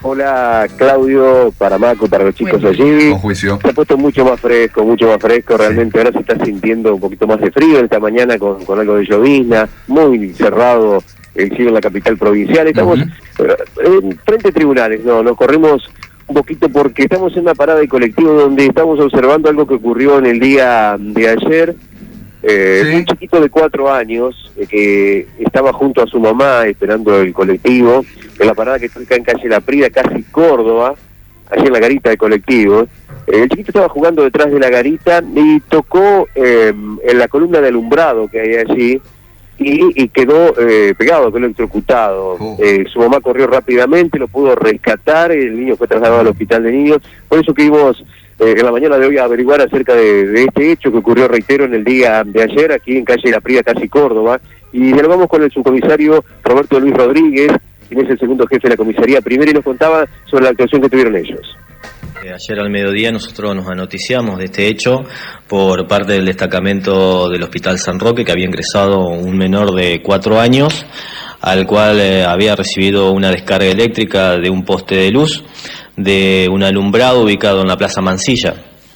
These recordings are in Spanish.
Hola Claudio, para Maco, para los chicos allí. Con juicio. Se ha puesto mucho más fresco, realmente ahora se está sintiendo un poquito más de frío esta mañana con algo de llovizna, muy cerrado el cielo en la capital provincial. Estamos frente a tribunales, nos corrimos un poquito porque estamos en una parada de colectivo donde estamos observando algo que ocurrió en el día de ayer. Un chiquito de 4 años que estaba junto a su mamá esperando el colectivo en la parada que está acá en calle La Prida, casi Córdoba, allí en la garita de colectivo. El chiquito estaba jugando detrás de la garita y tocó en la columna de alumbrado que hay allí y quedó pegado, quedó electrocutado. Su mamá corrió rápidamente, lo pudo rescatar, el niño fue trasladado al hospital de niños. Por eso que íbamos en la mañana de hoy a averiguar acerca de este hecho que ocurrió, reitero, en el día de ayer, aquí en calle La Prida, casi Córdoba, y dialogamos con el subcomisario Roberto Luis Rodríguez, quien es el segundo jefe de la comisaría primera, y nos contaba sobre la actuación que tuvieron ellos. Ayer al mediodía nosotros nos anoticiamos de este hecho por parte del destacamento del Hospital San Roque, que había ingresado un menor de 4 años, al cual había recibido una descarga eléctrica de un poste de luz de un alumbrado ubicado en la Plaza Mansilla.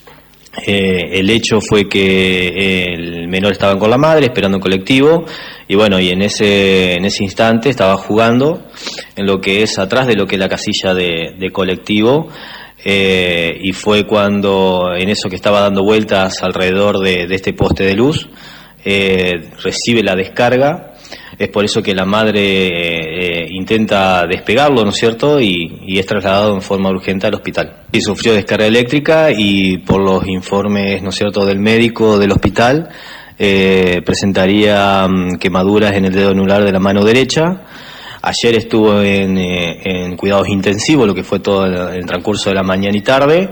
El hecho fue que el menor estaba con la madre esperando un colectivo y bueno, y en ese instante estaba jugando en lo que es atrás de lo que es la casilla de colectivo, y fue cuando en eso que estaba dando vueltas alrededor de este poste de luz recibe la descarga. Es por eso que la madre intenta despegarlo, ¿no es cierto?, y es trasladado en forma urgente al hospital. Y sufrió descarga eléctrica y por los informes, ¿no es cierto?, del médico del hospital, presentaría quemaduras en el dedo anular de la mano derecha. Ayer estuvo en cuidados intensivos, lo que fue todo el transcurso de la mañana y tarde.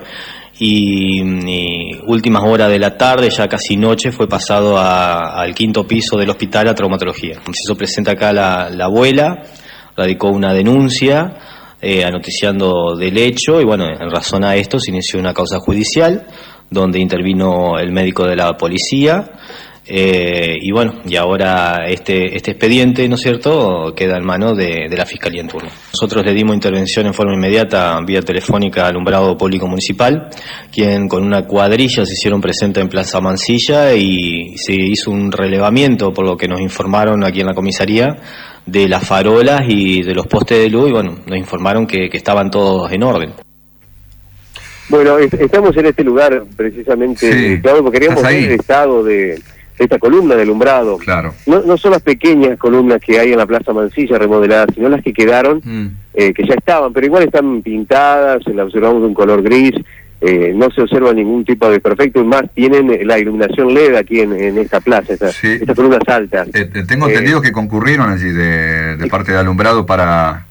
Y últimas horas de la tarde, ya casi noche, fue pasado al 5º piso del hospital a traumatología. Se presenta acá la abuela, radicó una denuncia anoticiando del hecho y bueno, en razón a esto se inició una causa judicial donde intervino el médico de la policía. Y bueno, y ahora este expediente, ¿no es cierto?, queda en manos de la Fiscalía en turno. Nosotros le dimos intervención en forma inmediata vía telefónica al alumbrado público municipal, quien con una cuadrilla se hicieron presentes en Plaza Mansilla y se hizo un relevamiento, por lo que nos informaron aquí en la comisaría, de las farolas y de los postes de luz y bueno, nos informaron que estaban todos en orden. Bueno, estamos en este lugar precisamente, claro, porque queríamos ver el estado de esta columna de alumbrado. Claro. No son las pequeñas columnas que hay en la Plaza Mansilla remodeladas, sino las que quedaron, que ya estaban, pero igual están pintadas, las observamos de un color gris, no se observa ningún tipo de desperfecto, y más tienen la iluminación LED aquí en esta plaza, estas columnas altas. Tengo entendido que concurrieron allí de parte de alumbrado para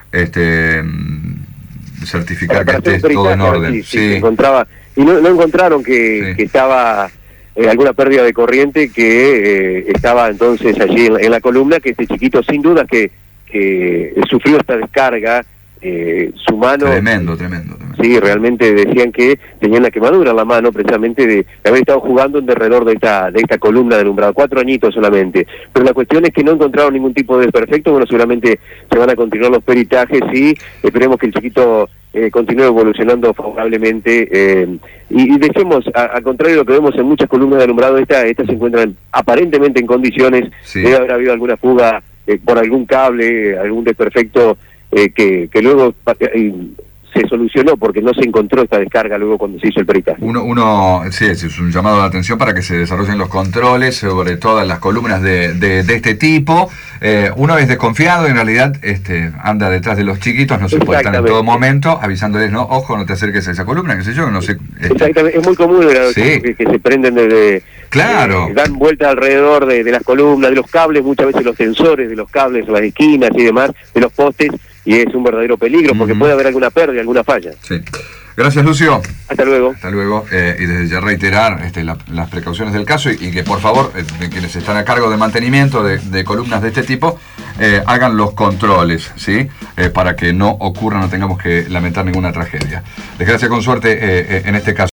certificar que esté todo en orden. Se encontraba, y no encontraron que estaba alguna pérdida de corriente, que estaba entonces allí en la columna, que este chiquito sin duda que sufrió esta descarga, su mano... Tremendo. Sí, realmente decían que tenían la quemadura en la mano precisamente de haber estado jugando en derredor de esta columna de alumbrado, 4 añitos solamente. Pero la cuestión es que no encontraron ningún tipo de desperfecto. Bueno, seguramente se van a continuar los peritajes y esperemos que el chiquito continúe evolucionando favorablemente, y dejemos, al contrario de lo que vemos en muchas columnas de alumbrado, estas se encuentran aparentemente en condiciones. Debe haber habido alguna fuga por algún cable, algún desperfecto que luego se solucionó porque no se encontró esta descarga luego cuando se hizo el peritaje. Sí, es un llamado de atención para que se desarrollen los controles sobre todas las columnas de este tipo. Uno es desconfiado, en realidad anda detrás de los chiquitos, no se puede estar en todo momento avisándoles, no, ojo, no te acerques a esa columna, qué sé yo, no sé. Exactamente, es muy común que se prenden claro, dan vuelta alrededor de las columnas, de los cables, muchas veces los sensores de los cables, las esquinas y demás, de los postes, y es un verdadero peligro porque puede haber alguna pérdida, alguna falla. Sí. Gracias, Lucio. Hasta luego. Hasta luego. Y desde ya reiterar las precauciones del caso y que por favor, quienes están a cargo de mantenimiento de columnas de este tipo, hagan los controles, ¿sí? Para que no ocurra, no tengamos que lamentar ninguna tragedia. Desgracia con suerte en este caso.